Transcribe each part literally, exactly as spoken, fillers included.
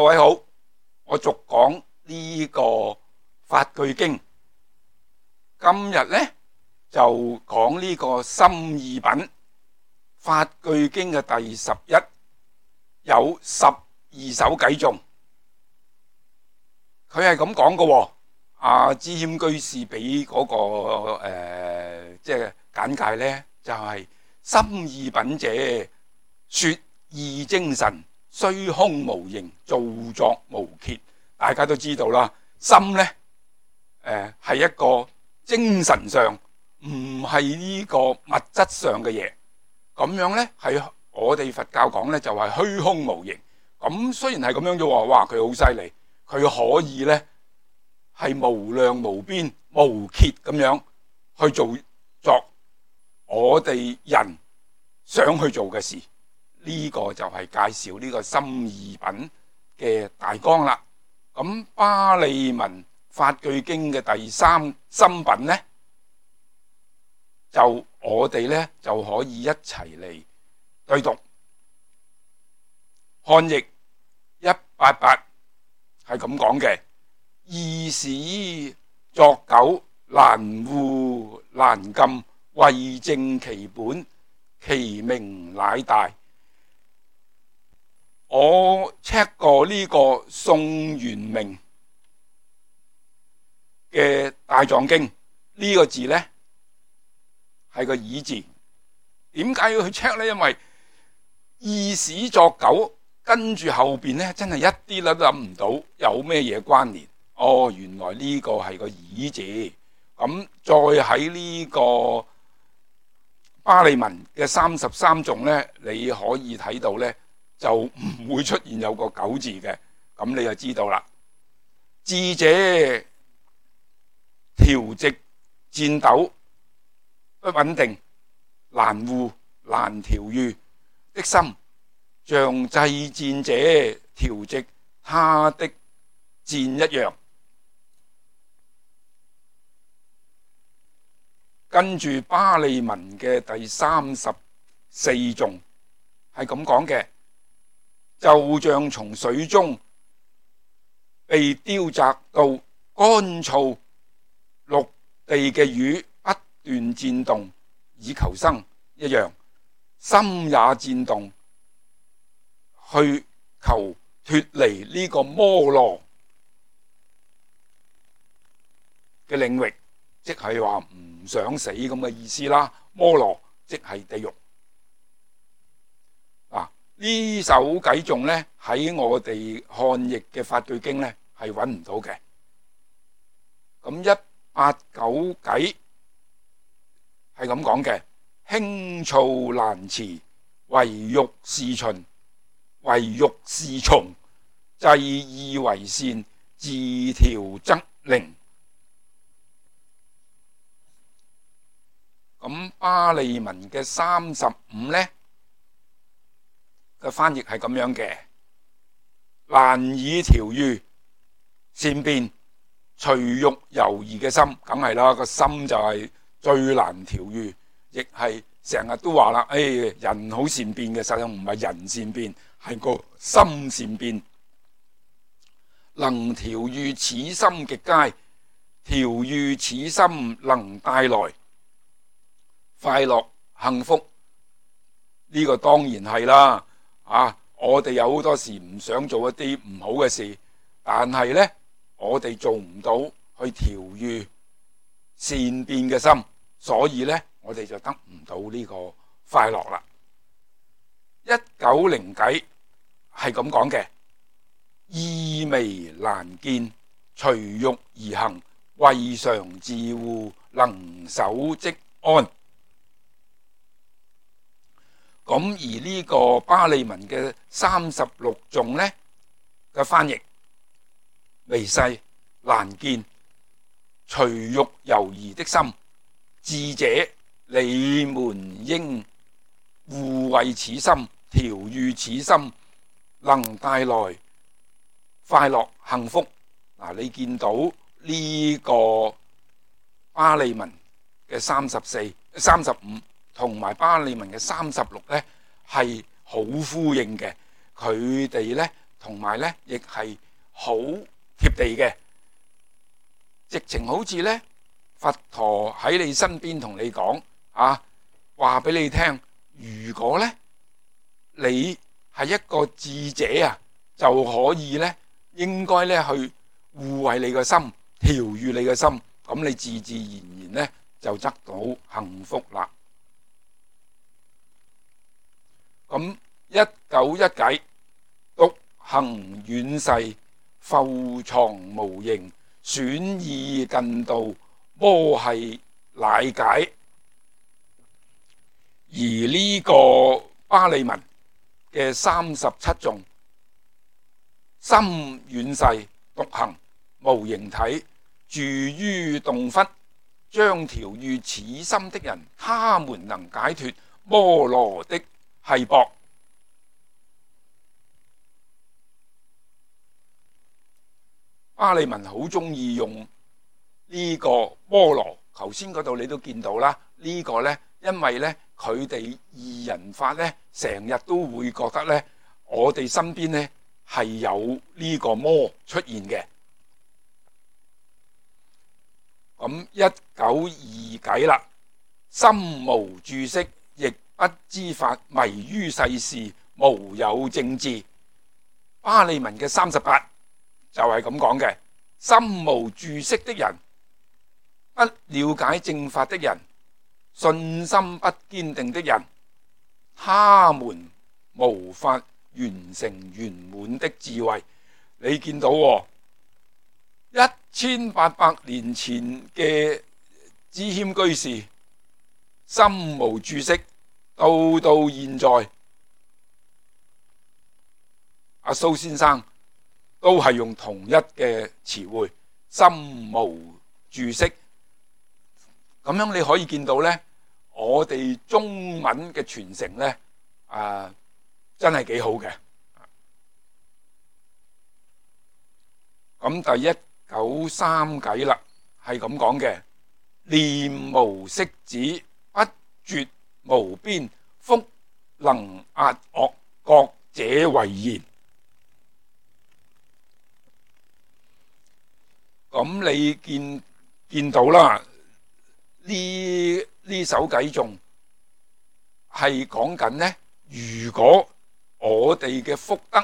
各位好，我續講呢個法句經，今日呢就講呢個心意品法句經嘅第十一，有十二首偈頌。佢係咁講嘅，阿知謙居士俾嗰、那個誒即係簡介呢，就係、是、心意品者，說意精神，虛空無形，造作無歇。大家都知道啦，心呢誒係一個精神上，唔係呢個物質上嘅嘢。咁樣呢，喺我哋佛教講呢，就係虛空無形。咁雖然係咁樣啫，哇！佢好犀利，佢可以呢係無量無邊無歇咁樣去做作我哋人想去做嘅事。呢個就係介紹呢個心意品嘅大綱啦。咁巴利文法句經嘅第三心品呢，就我哋呢就可以一齊嚟對讀。漢譯一八八係咁講嘅：意使作久，難護難禁，為證其本，其名乃大。我 check 過呢個宋元明嘅大藏經，呢、這個字呢係個以字。點解要去 check 呢？因為意使作久，跟住後邊呢真係一啲都諗唔到有咩嘢關聯。哦，原來呢個係個以字。咁再喺呢個巴利文嘅三十三頌呢，你可以睇到呢，就唔會出現有個九字嘅。咁你就知道啦。智者調直顫抖，不穩定，難護難調御的心，像制顫者調直他的顫一樣。跟住巴利文嘅第三十四頌係咁講嘅：就像從水中被丟擲到乾燥陸地嘅魚不斷顫動以求生一樣，心也顫動，去求脫離呢個摩羅嘅領域，即係話唔想死咁嘅意思啦。摩羅即係地獄。嗱，呢首偈頌呢，喺我哋漢譯嘅法句經呢係揾唔到嘅。咁一八九偈係咁講嘅：輕躁難持，唯欲是循，唯欲是從，制意為善，自調則靈。咁巴利文嘅三十五呢嘅翻譯係咁樣嘅：難以調御善變，隨欲猶豫嘅心，梗係啦，個心就係最難調御，亦係成日都話啦，誒、哎，人好善變嘅，實際唔係人善變，係個心善變。能調御此心極佳，調御此心能帶來快樂幸福。呢、這個當然係啦，啊，我哋有好多時唔想做一啲唔好嘅事，但係呢，我哋做唔到去調御善變嘅心，所以呢，我哋就得唔到呢個快樂啦。一九零偈係咁講嘅：意微難見，隨欲而行，為常自護，能守即安。咁而呢個巴利文嘅三十六頌呢嘅翻譯：微細難見，隨欲猶豫的心，智者你們應護衛此心，調御此心，能帶來快樂幸福。嗱，你見到呢個巴利文嘅三十四、三十五。同埋巴利文嘅三十六呢係好呼應嘅，佢哋呢同埋咧亦係好貼地嘅，直情好似咧佛陀喺你身邊同你講啊，話俾你聽，如果咧你係一個智者啊，就可以咧應該咧去護衛你個心，調御你個心，咁你自自然然咧就得到幸福啦。咁一九一偈，獨行遠逝，復藏無形，損意近道，摩繫乃解。而呢個巴利文嘅三十七頌，心遠逝，獨行無形體，住於洞窟，將調御此心的人，他們能解脫摩羅的繫縛。巴利文好中意用呢個摩羅，頭先嗰度你都見到啦。呢個呢，因為呢，佢哋二人法呢，成日都會覺得呢，我哋身邊呢係有呢個魔出現嘅。咁一九二偈啦，心無住色，亦不知法，迷於世事，無有正智。巴利文嘅三十八就係咁講嘅，心無住色的人，不了解正法的人，信心不堅定的人，他們無法完成圓滿的智慧。你見到喎，一千八百年前嘅知謙居士，心無住色，到到現在，阿蘇先生都係用同一嘅詞彙，心無住色。咁樣你可以見到呢，我哋中文嘅傳承呢，啊，真係幾好嘅。咁第一九三偈啦，係咁講嘅：念無色止，不絕無邊，福能壓惡，覺者為賢。咁你見見到啦，呢呢首偈頌係講緊呢，如果我哋嘅福德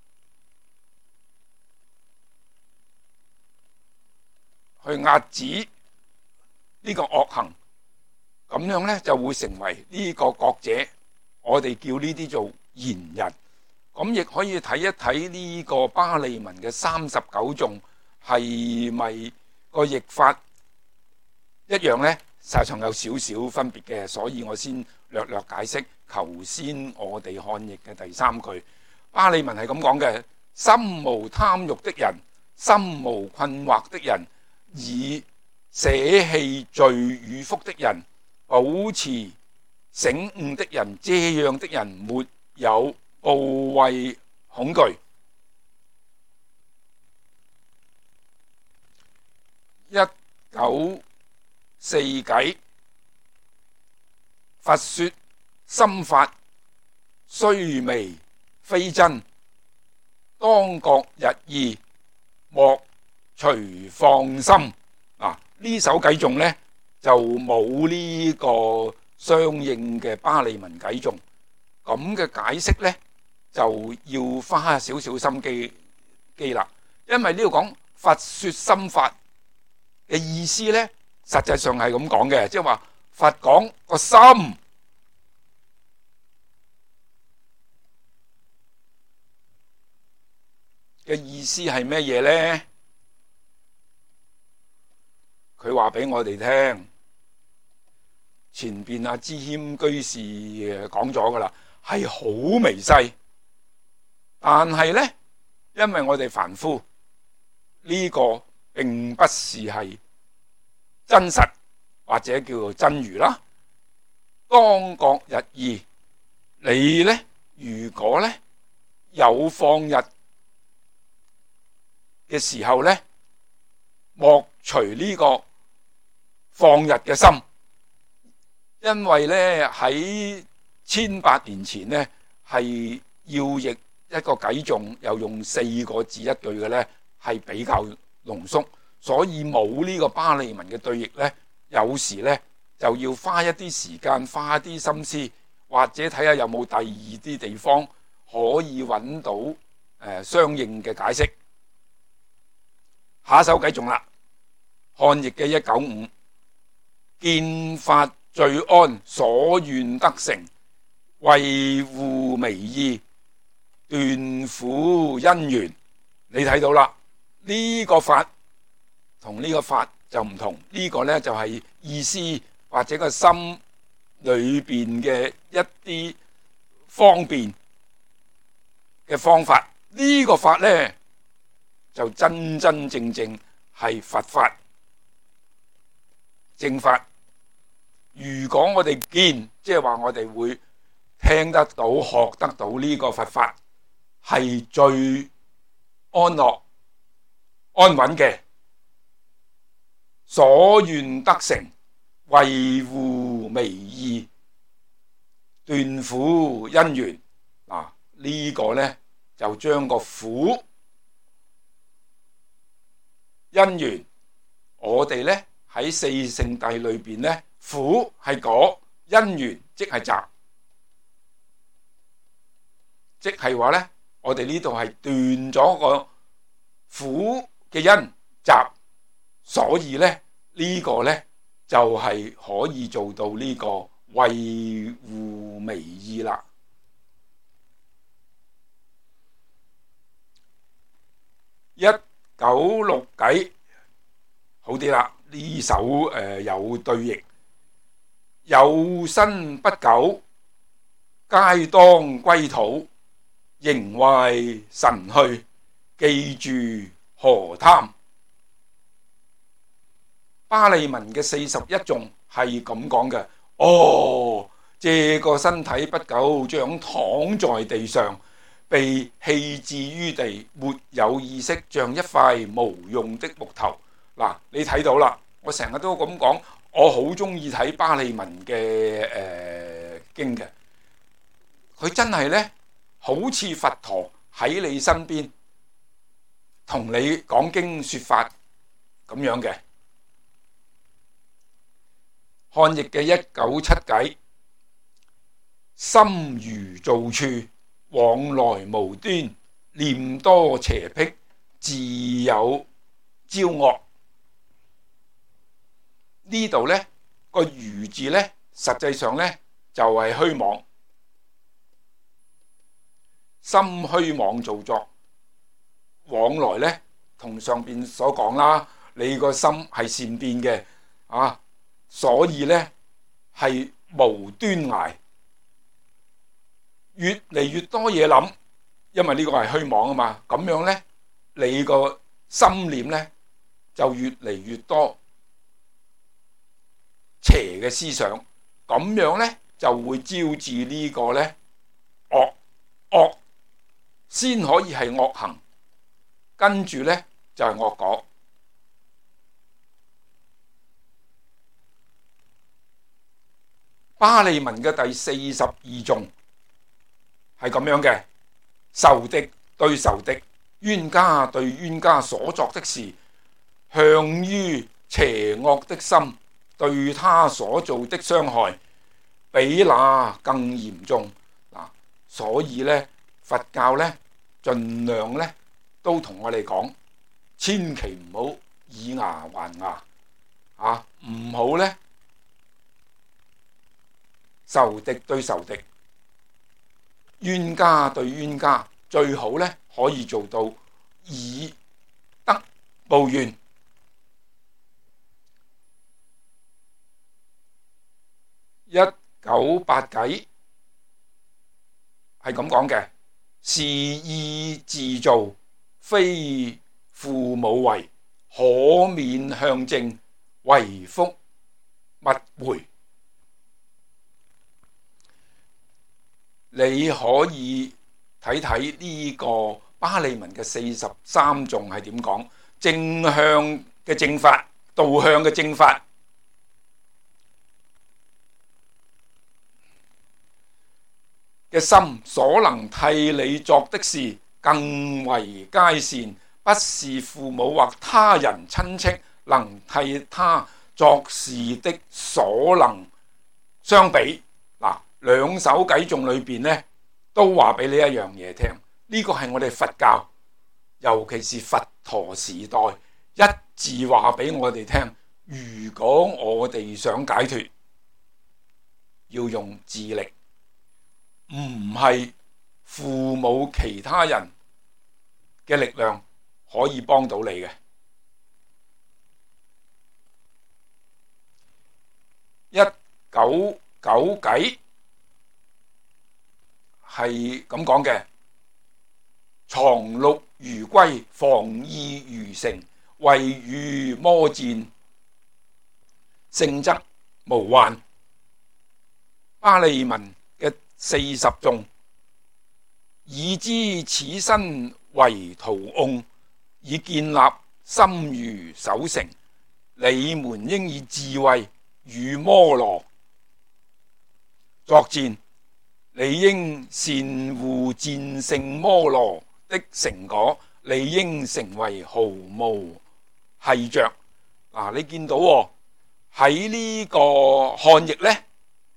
去壓止呢個惡行，咁樣呢就會成為呢個覺者，我哋叫呢啲做賢人。咁亦可以睇一睇呢個巴利文嘅三十九頌，係咪個譯法一樣呢？實際上有少少分別嘅，所以我先略略解釋頭先我哋漢譯嘅第三句。巴利文係咁講嘅：心無貪欲的人，心無困惑的人，以捨棄罪與福的人，保持醒悟的人，這樣的人沒有怖畏恐懼。一九四偈，佛說心法，雖微非真，當覺日異，莫隨放心。啊，呢首偈頌呢，就冇呢個相應嘅巴利文偈頌，咁嘅解釋呢，就要花少少心機機啦。因為呢度講佛說心法嘅意思呢，實際上係咁講嘅，即係話佛講個心嘅意思係咩嘢呢？佢話俾我哋聽，前邊阿知謙居士講咗噶啦，係好微細，但係呢，因為我哋凡夫呢個並不是係真實或者叫做真如啦。當覺日異，你呢，如果呢有放逸嘅時候呢，莫隨呢個放逸嘅心，因為呢喺千百年前呢係要譯一一個偈頌又用四個字一句嘅呢，係比較濃縮，所以冇呢個巴利文嘅對譯呢，有時呢就要花一啲時間，花一啲心思，或者睇下有冇第二啲地方可以揾到誒、呃、相應嘅解釋。下一首偈頌啦，漢譯嘅一九五，見法聚安，所願得成，為護微意，斷苦因緣。你睇到啦，呢、這個法同呢個法就唔同，呢、這個呢就係、是、意思或者個心裏邊嘅一啲方便嘅方法。呢、這個法呢就真真正正係佛法正法。如果我哋見，即係話我哋會聽得到、學得到呢個佛法，係最安樂、安穩嘅，所願得成，為護微意，斷苦因緣。嗱，呢個呢就將個苦因緣，我哋呢喺四聖諦裏邊呢，苦係果，因緣即係集，即係話呢，我哋呢度係斷咗個苦嘅因集，所以呢，呢、這個呢就係、是、可以做到呢個為護微意啦。一九六偈好啲啦，呢首誒、呃、有對譯，有生不久，皆當歸土，形壞神去，記住何貪。巴利文嘅四十一頌係咁講嘅。哦，這個身體不久將躺在地上，被棄置於地，沒有意識，像一塊無用的木頭。嗱，你睇到啦，我成日都咁講，我好中意睇巴利文嘅誒、呃、經嘅，佢真係呢，好似佛陀喺你身邊同你講經說法咁樣嘅。漢譯嘅一九七偈，心如造處，往來無端，念多邪僻，自有招惡。呢度呢個如字呢，實際上呢就係、是、虛妄，心虛妄造作，往來呢同上邊所講啦，你個心係善變嘅啊，所以呢係無端崖，越嚟越多嘢諗，因為呢個係虛妄啊嘛，咁樣呢你個心念呢就越嚟越多邪嘅思想，咁樣呢就會招致呢個呢惡，惡先可以係惡行，跟住呢就係惡果。巴利文嘅第四十二頌係咁樣嘅，仇敵對仇敵，冤家對冤家所作的事，向於邪惡的心，對他所做的傷害，比那更嚴重。嗱，所以呢佛教呢盡量呢都同我哋講，千祈唔好以牙還牙啊，唔好呢仇敵對仇敵，冤家對冤家，最好呢可以做到以德報怨。一九八偈係咁講嘅，是意自造，非父母為，可免向正，為福勿回。你可以睇睇呢個巴利文嘅四十三頌係點講，正向嘅正法，導向嘅正法。 嘅心所能替你作的事，更為佳善，不是父母或他人親戚能替他作事的所能相比。嗱，兩首偈頌裏邊呢，都話俾你一樣嘢聽。呢個係我哋佛教，尤其是佛陀時代一致話俾我哋聽。如果我哋想解脫，要用自力，唔係父母其他人嘅力量可以幫到你嘅。一九九偈係咁講嘅：床鹿如歸，防意如城，為與魔戰，勝則無患。巴利文嘅四十頌，已知此身為屠甕，以建立心如守城。你們應以智慧與摩羅作戰，你應善護戰勝摩羅的成果，你應成為毫無繫着。嗱、啊，你見到喎，喺呢個漢譯呢，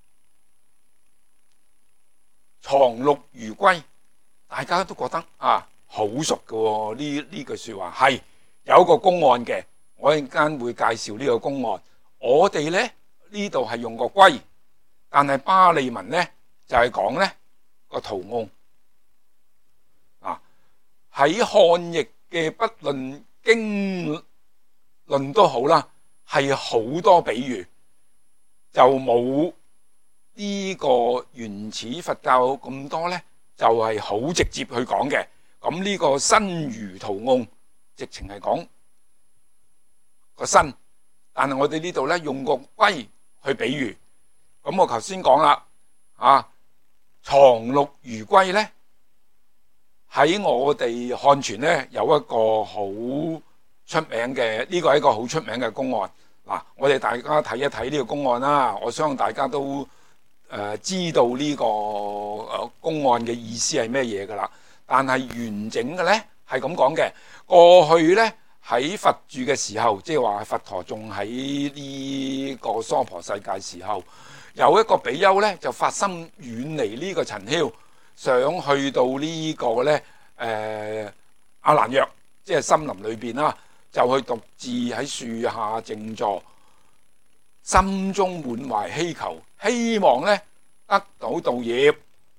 床鹿如歸，大家都覺得啊好熟嘅喎。呢呢句說話係有一個公案嘅，我一陣間會介紹呢個公案。我哋呢呢度係用個歸，但係巴利文呢就係講呢個屠甕。啊，喺漢譯嘅不論經論都好啦，係好多比喻，就冇呢個原始佛教咁多呢，就係好直接去講嘅。咁呢個身如屠甕，直情係講個身，但係我哋呢度呢，用個龜去比喻。咁我頭先講啦，啊，床鹿如歸呢，喺我哋漢傳呢，有一個好出名嘅，呢個係一個好出名嘅公案。嗱，我哋大家睇一睇呢個公案啦。我相信大家都誒、呃、知道呢個誒公案嘅意思係咩嘢噶啦。但係完整嘅呢係咁講嘅。過去呢，喺佛住嘅時候，即係話佛陀仲喺呢個娑婆世界時候，有一個比丘呢就發心遠離呢個塵囂，想去到呢個呢誒阿蘭若，即係森林裏邊啦，就去獨自喺樹下靜坐，心中滿懷希求，希望呢得到道業。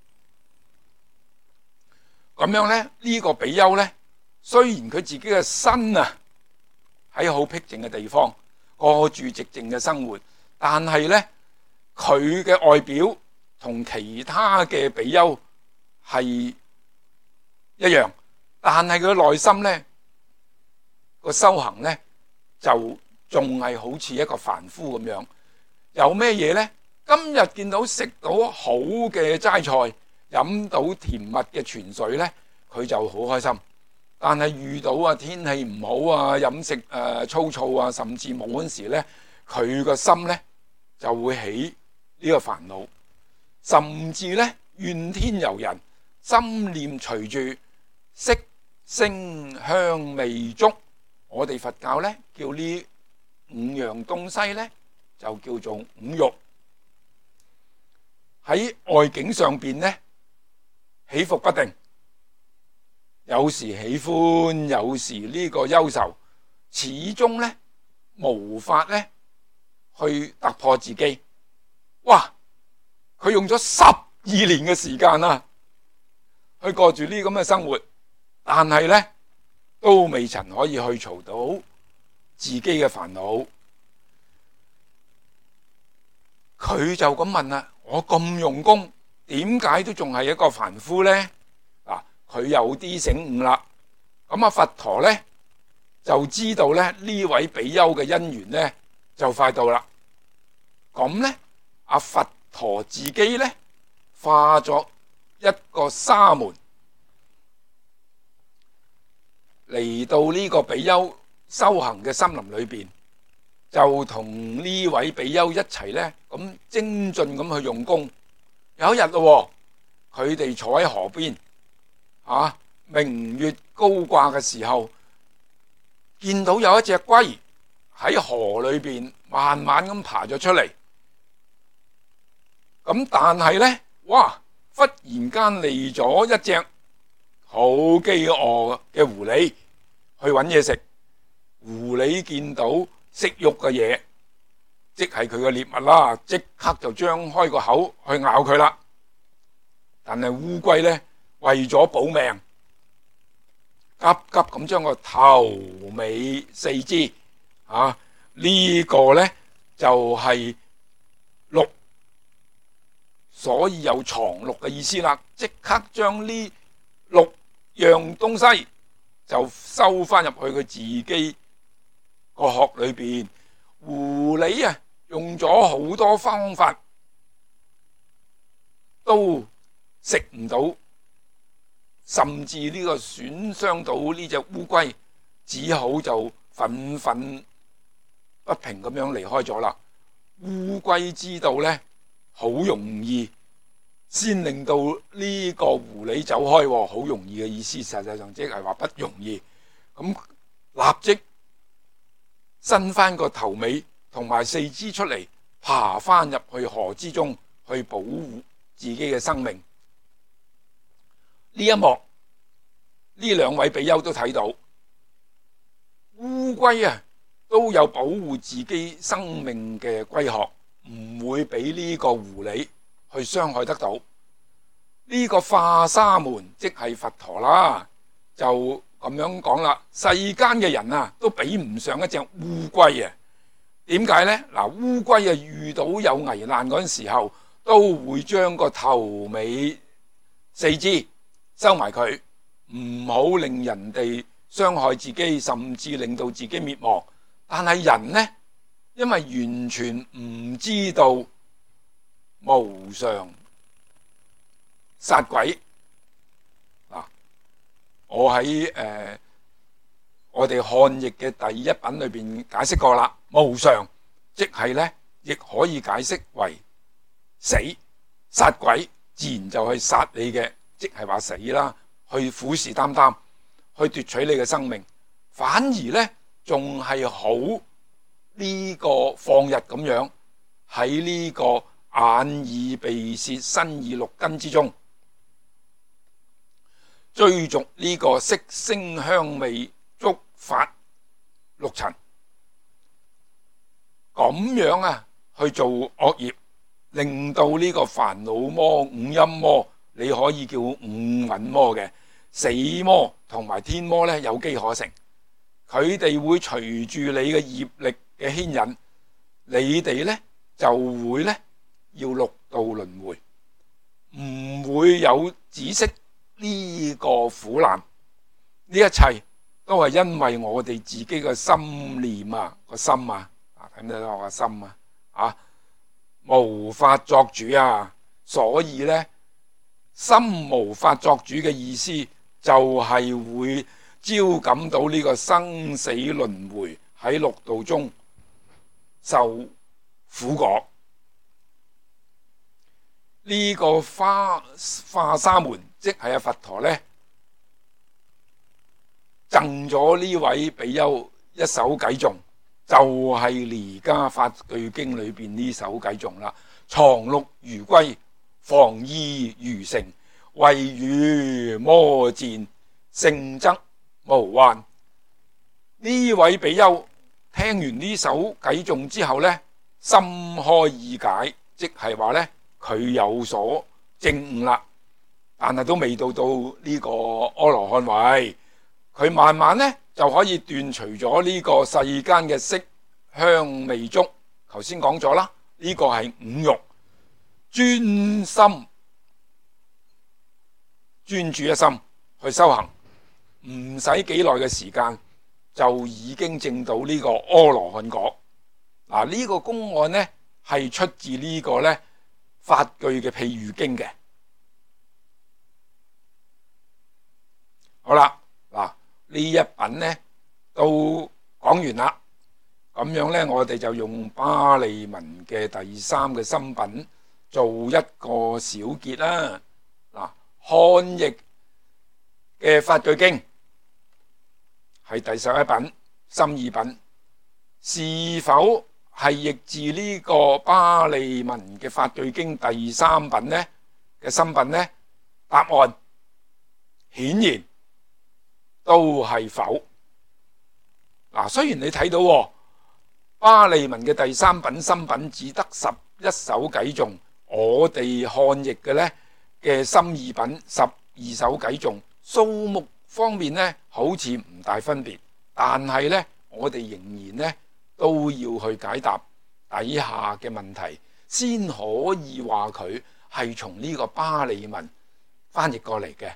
咁樣呢，呢、呢個比丘呢，雖然佢自己嘅身啊喺好僻靜嘅地方過住寂靜嘅生活，但係呢，佢嘅外表同其他嘅比丘係一樣，但係佢內心呢個修行呢，就仲係好似一個凡夫咁樣。有咩嘢呢？今日見到食到好嘅齋菜，飲到甜蜜嘅泉水呢，佢就好開心。但係遇到啊天氣唔好啊，飲食誒、呃、粗糙啊，甚至冇嗰時呢，佢個心呢就會起呢個煩惱，甚至呢怨天尤人，心念隨住色聲香味觸。我哋佛教呢叫呢五樣東西呢，就叫做五欲。喺外境上邊呢，起伏不定，有時喜歡，有時呢個憂愁，始終呢無法呢去突破自己。哇！佢用咗十二年嘅時間啦，去過住呢咁嘅生活，但係呢都未曾可以去除到自己嘅煩惱。佢就咁問啦：我咁用功，點解都仲係一個凡夫呢？嗱，佢有啲醒悟啦。咁啊，佛陀呢就知道咧呢位比丘嘅因緣呢就快到啦。咁呢，阿佛陀自己呢化咗一個沙門嚟到呢個比丘修行嘅森林裏邊，就同呢位比丘一齊呢咁精進咁去用功。有一日咯， 佢哋坐喺河邊，啊，明月高掛嘅時候，見到有一隻龜喺河裏邊慢慢咁爬咗出嚟。咁但係呢，哇！忽然間嚟咗一隻好飢餓嘅狐狸去揾嘢食。狐狸見到識喐嘅嘢，即係佢嘅獵物啦，即刻就張開個口去咬佢啦。但係烏龜呢，為咗保命，急急咁將個頭尾四肢啊，呢個呢就係鹿，所以有藏鹿嘅意思啦。即刻將呢六樣東西就收翻入去佢自己個殼裏邊。狐狸啊，用咗好多方法都食唔到，甚至呢個損傷到呢隻烏龜，只好就憤憤不平咁樣離開咗啦。烏龜知道呢，好容易先令到呢個狐狸走開，好容易嘅意思，實際上即係話不容易。咁立即伸翻個頭尾同埋四肢出嚟，爬翻入去河之中去保護自己嘅生命。呢一幕，呢兩位比丘都睇到，烏龜啊都有保護自己生命嘅龜殼，唔會俾呢個狐狸去傷害得到。呢個化沙門即係佛陀啦，就咁樣講啦。世間嘅人啊，都比唔上一隻烏龜啊。點解呢？嗱，烏龜啊遇到有危難嗰陣時候，都會將個頭尾四肢收埋佢，唔好令人哋傷害自己，甚至令到自己滅亡。但係人呢，因為完全唔知道無常殺鬼嗱，我喺誒、呃、我哋漢譯嘅第一品裏邊解釋過啦。無常即係咧，亦可以解釋為死。殺鬼自然就係殺你嘅，即係話死啦，去虎視眈眈，去奪取你嘅生命。反而咧，仲係好呢個放日咁樣喺呢個眼耳鼻舌身意六根之中，追逐呢個色聲香味觸法六塵，咁樣啊去做惡業，令到呢個煩惱魔、五陰魔，你可以叫五蘊魔嘅死魔同埋天魔呢，有機可乘。佢哋會隨住你嘅業力嘅牽引，你哋呢就會呢要六道輪迴，唔會有止息呢個苦難。呢一切都係因為我哋自己嘅心念啊，個心啊，睇唔睇到我個心啊？啊，無法作主啊！所以呢，心無法作主嘅意思就係會招感到呢個生死輪迴，喺六道中受苦果。呢、這個化化沙門即係阿佛陀呢，贈咗呢位比丘一首偈頌，就係彌迦法句經裏邊呢首偈頌啦。藏鹿如龜，防意如城，為與魔戰，勝則無患。呢位比丘聽完呢首偈頌之後呢，心開意解，即係話呢，佢有所證悟啦，但係都未到到呢個阿羅漢位。佢慢慢呢就可以斷除咗呢個世間嘅色香味觸。頭先講咗啦，呢個係五欲，專心專注一心去修行，唔使幾耐嘅時間就已經證到呢個阿羅漢果。嗱，呢個公案呢係出自呢個呢法句嘅譬喻經嘅。好啦，嗱，呢一品呢都講完啦，咁樣呢，我哋就用巴利文嘅第三嘅心品做一個小結啦。嗱， 漢譯嘅法句經係第十一品心意品，是否係譯自呢個巴利文嘅法句經第三品呢嘅心品呢？答案顯然都係否。嗱，雖然你睇到巴利文嘅第三品心品只得十一首偈頌，我哋漢譯嘅呢嘅心意品十二首偈頌，數目方面呢好似唔大分別，但係呢我哋仍然呢都要去解答底下嘅問題，先可以話佢係從呢個巴利文翻譯過嚟嘅。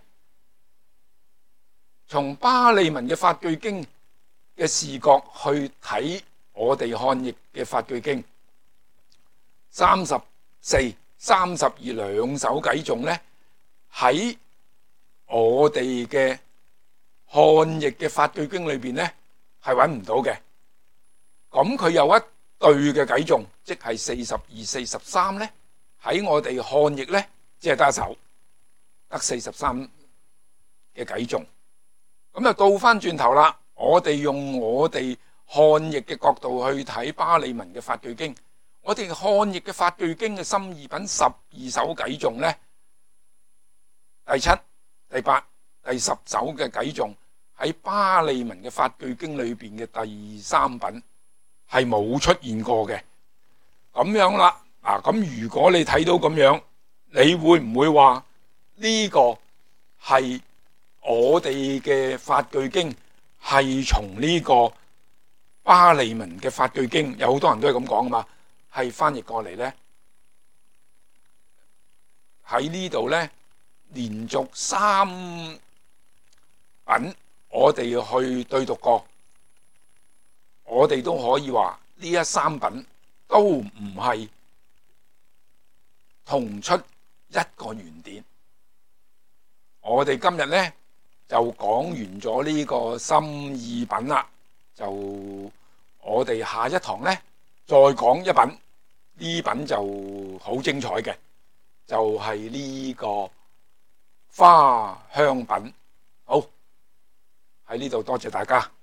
從巴利文嘅法句經嘅視角去睇我哋漢譯嘅法句經，三十四、三十二兩首偈頌呢，喺我哋嘅漢譯嘅法句經裏邊呢係揾唔到嘅。咁佢有一對嘅偈頌，即係四十二、四十三呢，喺我哋漢譯呢只係得一首，得四十三嘅偈頌。咁就倒翻轉頭啦，我哋用我哋漢譯嘅角度去睇巴利文嘅法句經，我哋漢譯嘅法句經嘅心意品十二首偈頌呢，第七、第八、第十首嘅偈頌喺巴利文嘅法句經裏邊嘅第三品係冇出現過嘅。咁樣啦，嗱，咁如果你睇到咁樣，你會唔會話呢個係我哋嘅法句經係從呢個巴利文嘅法句經，有好多人都係咁講啊嘛，係翻譯過嚟呢？喺呢度呢，連續三品我哋去對讀過，我哋都可以話呢一三品都唔係同出一個原典。我哋今日呢就講完咗呢個心意品啦，就我哋下一堂呢再講一品，呢品就好精彩嘅，就係呢個花香品。好，喺呢度多謝大家。